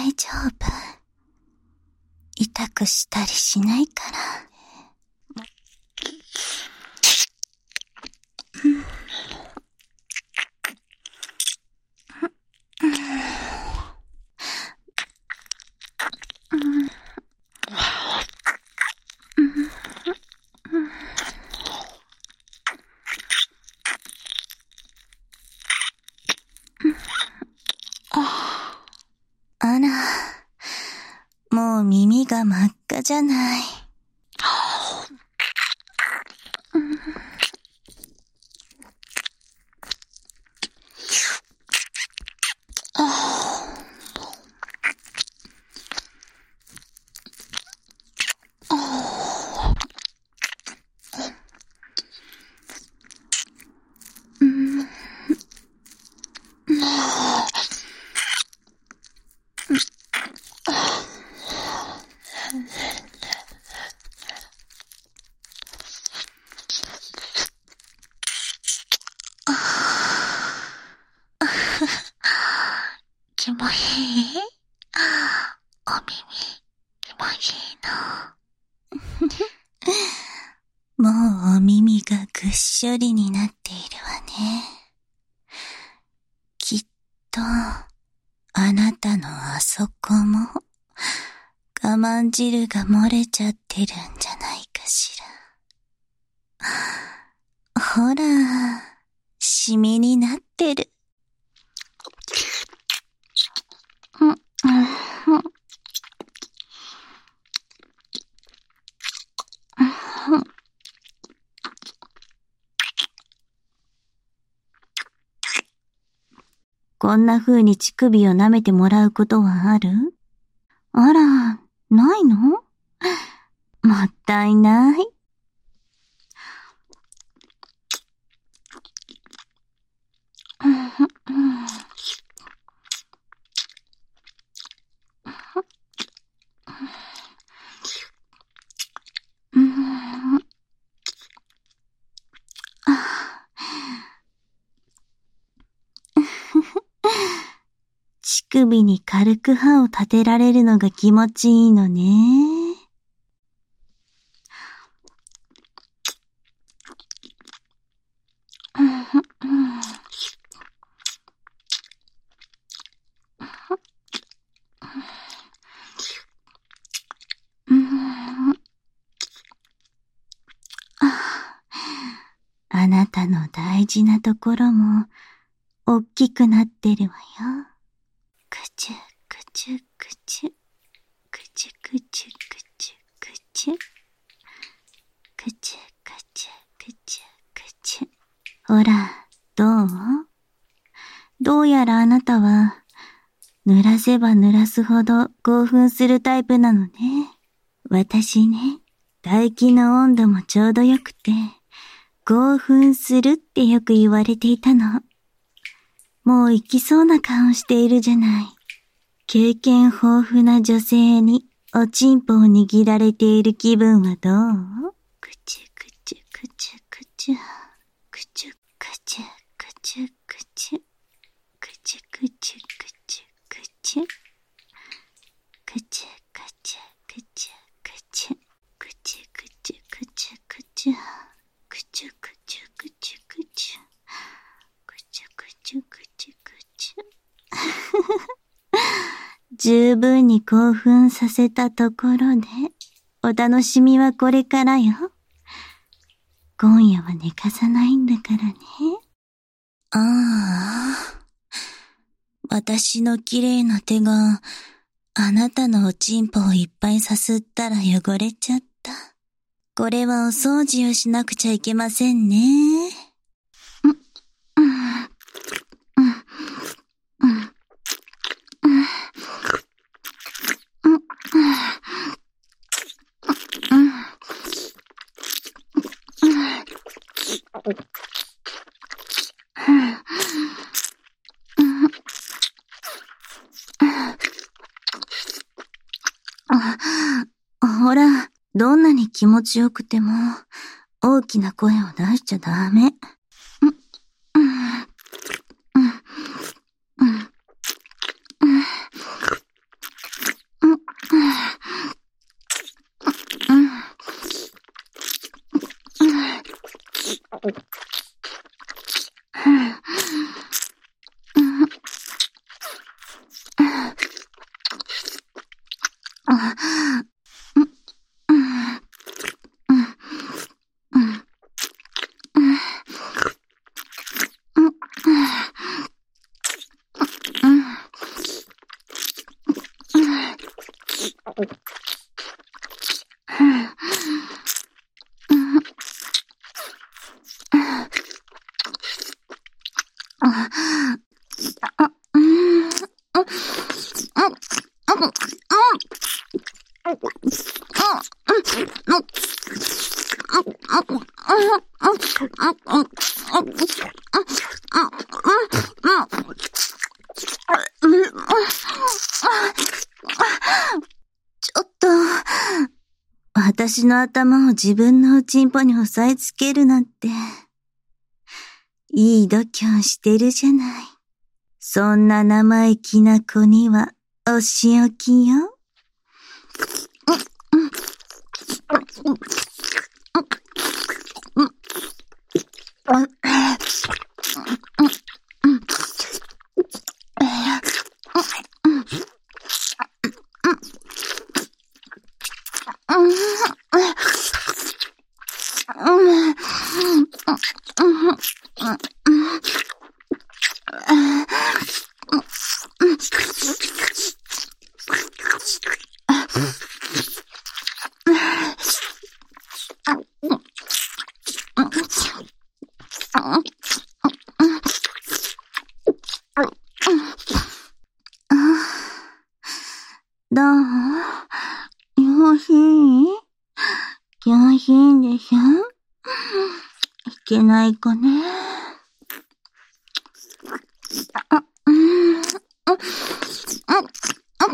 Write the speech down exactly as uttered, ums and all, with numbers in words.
大丈夫。痛くしたりしないから。あら、もう耳が真っ赤じゃない。気持ちいい？お耳、気持ちいいの。もうお耳がぐっしょりになっているわね。きっと、あなたのあそこも、我慢汁が漏れちゃってるんじゃないかしら。ほら、シミになってる。うん、うん、うん。こんな風に乳首を舐めてもらうことはある？あら、ないの？もったいない。乳首に軽く歯を立てられるのが気持ちいいのね。あなたの大事なところも大きくなってるわよ。くちゅくちゅくちゅ、くちゅくちゅくちゅくちゅ、くちゅくちゅくちゅくちゅ。ほら、どう？どうやらあなたは濡らせば濡らすほど興奮するタイプなのね。私ね、唾液の温度もちょうどよくて、興奮するってよく言われていたの。もう行きそうな顔しているじゃない。経験豊富な女性におちんぽを握られている気分はどう？くちゅくちゅくちゅくちゅ、くちゅくちゅくちゅくちゅ、くちゅくちゅくちゅくちゅ、くちゅくちゅくちゅくちゅ、くちゅくちゅくちゅくちゅ、くちゅくちゅくちゅくちゅ、くちゅくちゅくちゅくちゅ。十分に興奮させたところで、お楽しみはこれからよ。今夜は寝かさないんだからね。ああ、私の綺麗な手があなたのおちんぽをいっぱいさすったら汚れちゃった。これはお掃除をしなくちゃいけませんね。うん、うん、うん、うん、うん、ほら、どんなに気持ちよくても、大きな声を出しちゃダメ。 ちょっと、私の頭を自分のチンポに押さえつけるなんて、いい度胸してるじゃない。そんな生意気な子には、お仕置きよ。どう？よしい？よしいんでしょ？いけない子ね。あ、うん、あ、あ、あ、あ、